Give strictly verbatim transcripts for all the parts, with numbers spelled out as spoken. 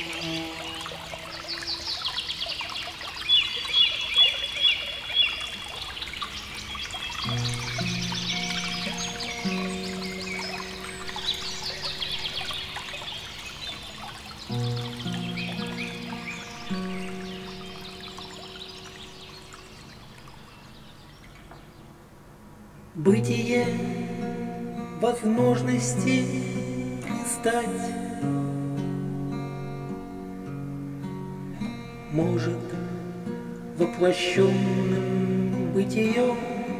Бытие возможности стать может воплощенным бытием.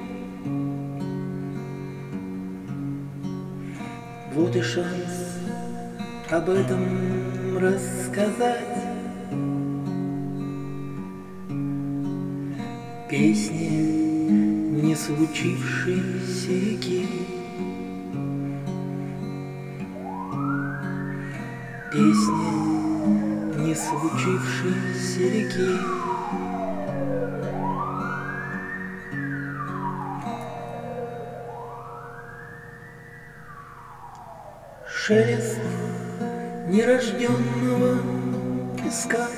Вот и шанс об этом рассказать. Песни не случившейся реки, песня не случившейся реки. Шелест нерожденного песка,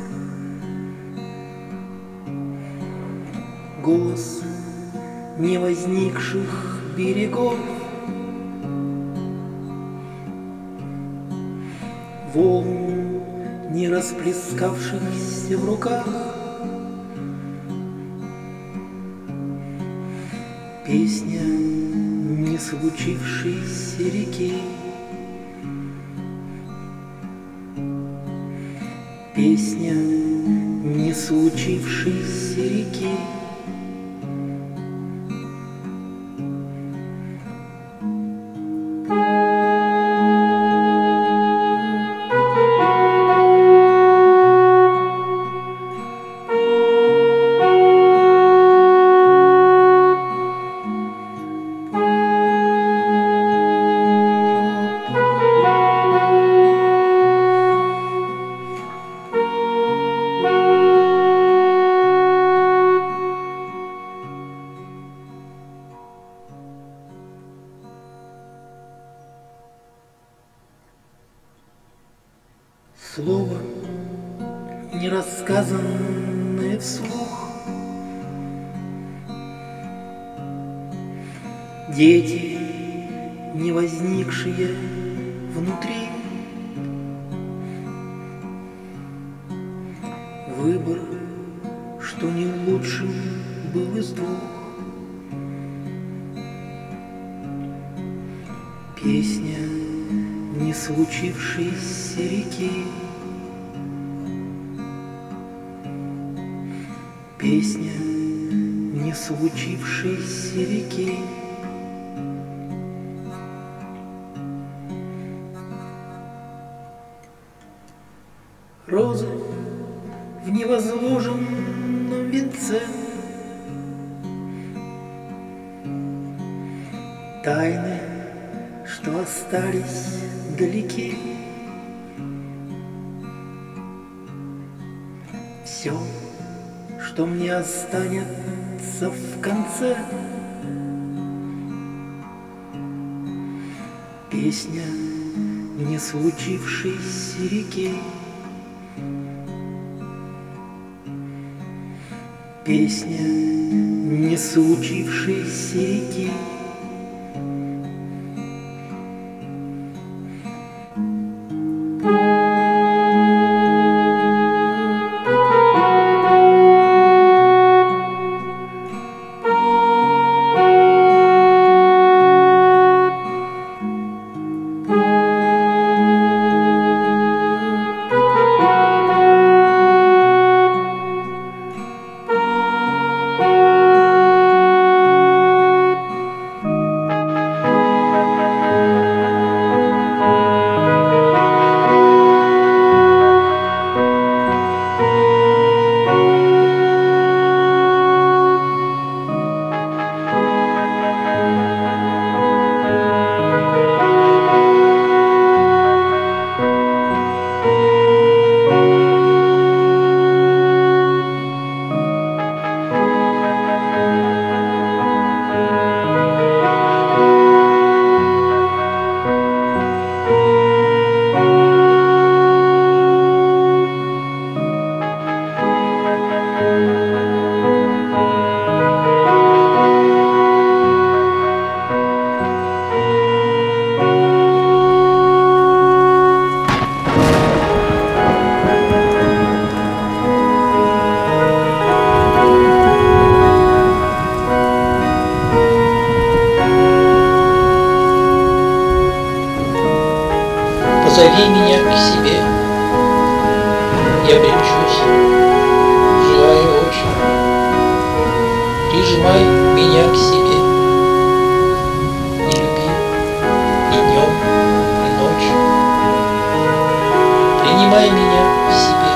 голос не возникших берегов, волн, не расплескавшихся в руках, песня не случившейся реки, песня не случившейся реки. Слово, не рассказанное вслух, дети, не возникшие внутри, выбор, что не лучшим был из двух, песня не случившейся реки, песня не случившейся реки. Розы в невозложенном венце, тайны, что остались далеки. Все, что мне останется в конце, песня не случившейся реки, песня не случившейся реки. Зови меня к себе, я примчусь, желаю очень. Прижимай меня к себе и люби и днем, и ночью. Принимай меня в себе,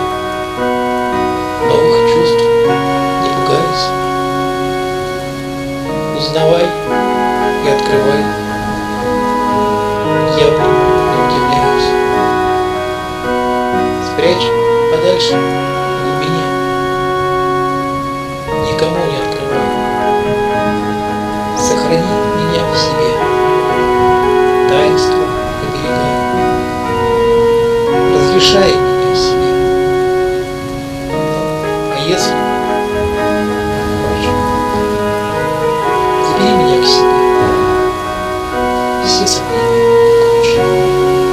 новых чувств не пугайся. Узнавай и открывай, я не удивляюсь. Спрячь подальше в глубине, никому не открывай. Сохрани меня в себе, таинство оберегай. Разрешай меня себе. А если хочешь, забери меня к себе. Все сомнения кончены.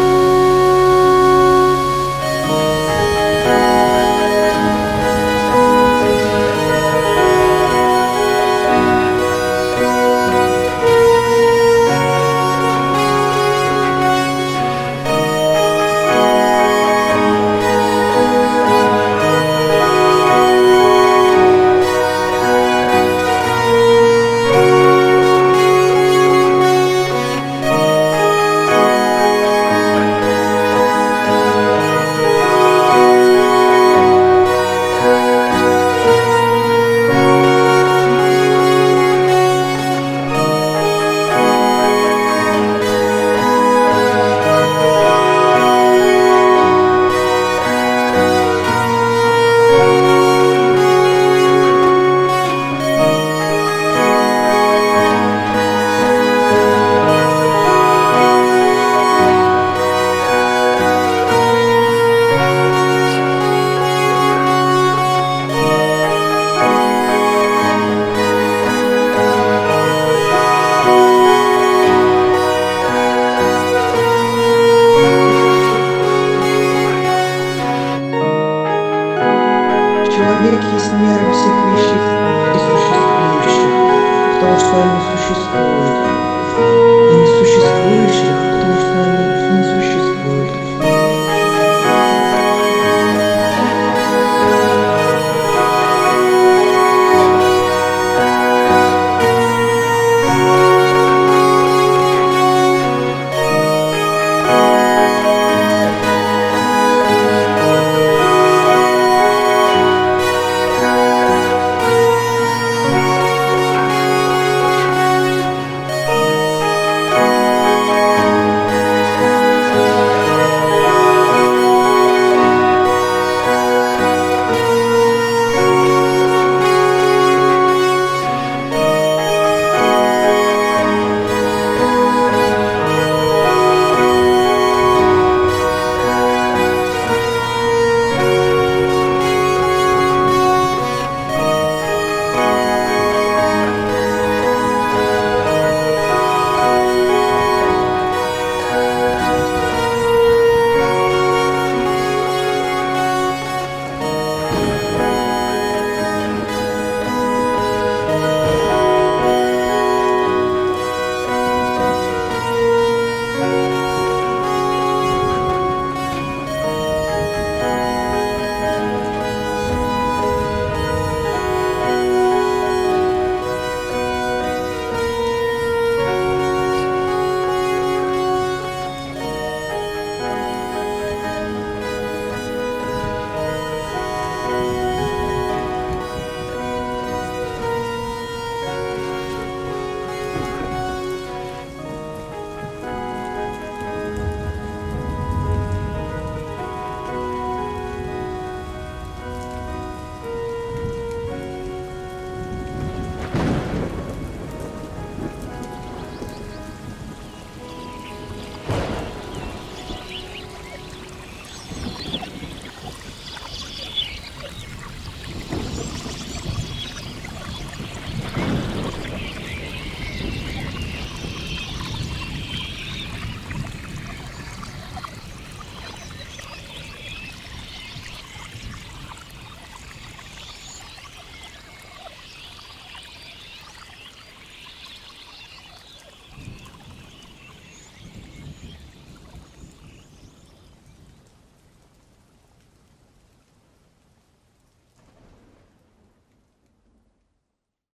Человек есть мера всех вещей и существующих, потому что он не существует.